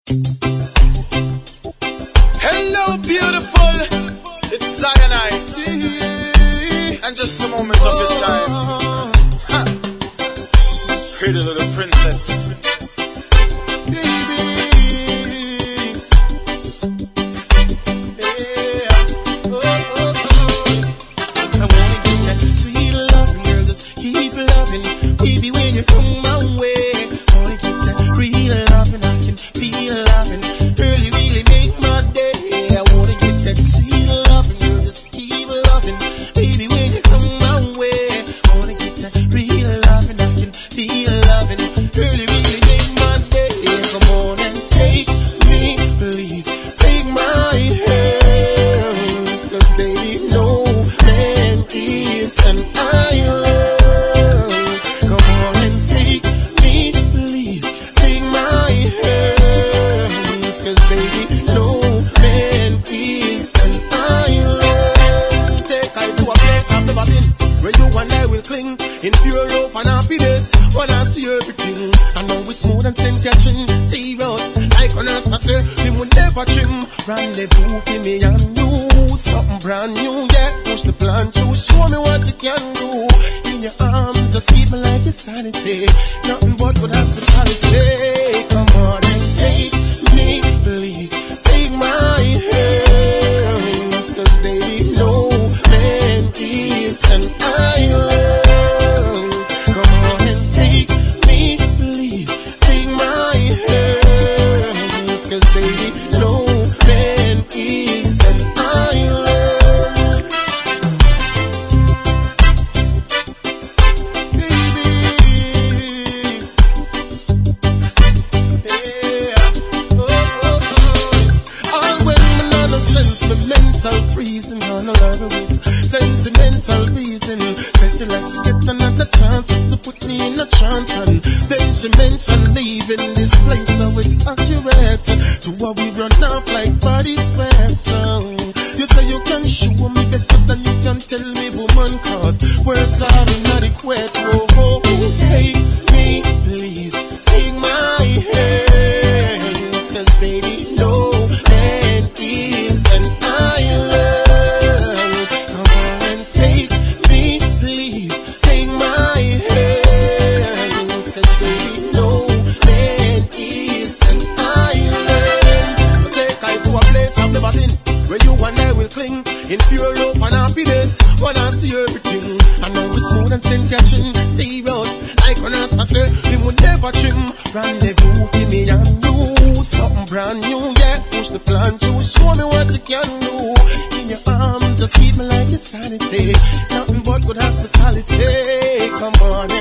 Hello, beautiful. It's Cyanide. And just a moment of your time. Ha. Pretty little princess. Baby. Yeah. Oh, oh, oh. I wanna give that sweet loving, girl. Just keep loving. Baby, when you come my way, I wanna give that real loving. I can feel loving. Really, really make my day. I wanna give that sweet loving, girl. Just keep loving. Baby, when you come my way, I wanna give that real loving. I can feel loving. Really, really make my day. Come on and take me, please. Take my hands, 'cause baby, no man is an island. Come on and take me, please. Take my hands, 'cause baby, no man is an island. Take I to a place I've never been, where you and I will cling in pure love and happiness. When I see everything, I know it's smooth and sin catching. Serious, like on us, I say, we would never trim. Rendezvous for me and you, something brand new, yeah. Push the plan through, show me what you can do. In your arms, just keep me like your sanity. Nothing but good hospitality. Come on and take me, please. Take my hands, 'cause baby, no man is an island. Come on and take me, please. Take my hands, 'cause baby, no man is an island. Baby, yeah. Oh, oh, oh. All when my nonsense, my mental freezing, gonna love her with sentimental reason. Says she like to get another chance just to put me in a trance. And then she mentioned leaving this place, so it's accurate to what we run off like body sweat. You say you can show me better than you can tell me, woman, 'cause words are inadequate. Oh, oh, take me, please. Take my hands, 'cause baby, no man is an island. Come on and take me, please. Take my hands, 'cause baby, no man is an island. So take I to a place I've never been, where you and I will cling in pure love and happiness. When I see everything, I know it's smooth and sin catching. Serious, like on us, I say, we would never trim. Rendezvous for me and you, something brand new, yeah. Push the plan through, show me what you can do. In your arms, just keep me like your sanity. Nothing but good hospitality. Come on